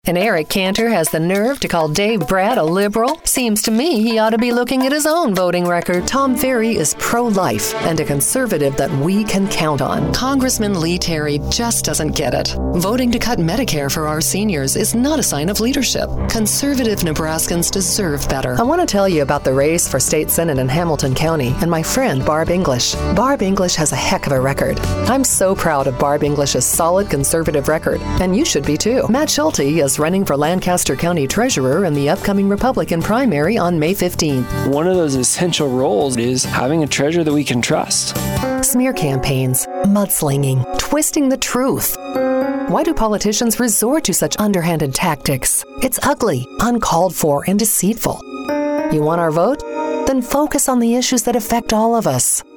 And Eric Cantor has the nerve to call Dave Bratt a liberal? Seems to me he ought to be looking at his own voting record. Tom Ferry is pro-life and a conservative that we can count on. Congressman Lee Terry just doesn't get it. Voting to cut Medicare for our seniors is not a sign of leadership. Conservative Nebraskans deserve better. I want to tell you about the race for state senate in Hamilton County and my friend Barb English. Barb English has a heck of a record. I'm so proud of Barb English's solid conservative record, and you should be too. Matt Schulte is running for Lancaster County Treasurer in the upcoming Republican primary on May 15th. One of those essential roles is having a treasurer that we can trust. Smear campaigns, mudslinging, twisting the truth. Why do politicians resort to such underhanded tactics? It's ugly, uncalled for, and deceitful. You want our vote? Then focus on the issues that affect all of us.